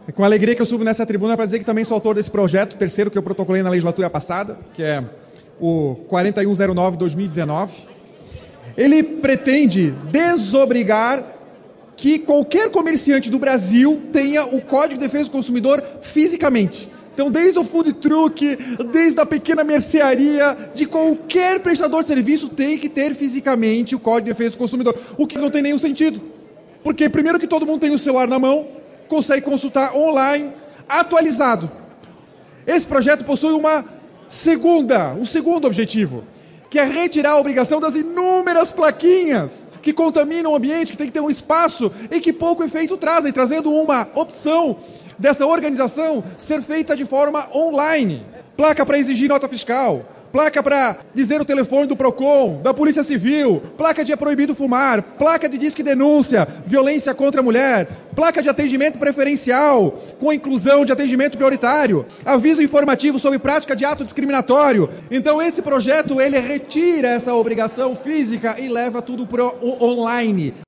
É com alegria que eu subo nessa tribuna para dizer que também sou autor desse projeto, o terceiro que eu protocolei na legislatura passada, que é o 4109/2019. Ele pretende desobrigar que qualquer comerciante do Brasil tenha o Código de Defesa do Consumidor fisicamente. Então, desde o food truck, desde a pequena mercearia, de qualquer prestador de serviço tem que ter fisicamente o Código de Defesa do Consumidor, o que não tem nenhum sentido. Porque, primeiro, que todo mundo tem o celular na mão, consegue consultar online, atualizado. Esse projeto possui um segundo objetivo, que é retirar a obrigação das inúmeras plaquinhas que contaminam o ambiente, que tem que ter um espaço e que pouco efeito trazem, trazendo uma opção dessa organização ser feita de forma online. Placa para exigir nota fiscal, placa para dizer o telefone do PROCON, da Polícia Civil, placa de é proibido fumar, placa de disque denúncia, violência contra a mulher, placa de atendimento preferencial, com inclusão de atendimento prioritário, aviso informativo sobre prática de ato discriminatório. Então esse projeto, ele retira essa obrigação física e leva tudo para o online.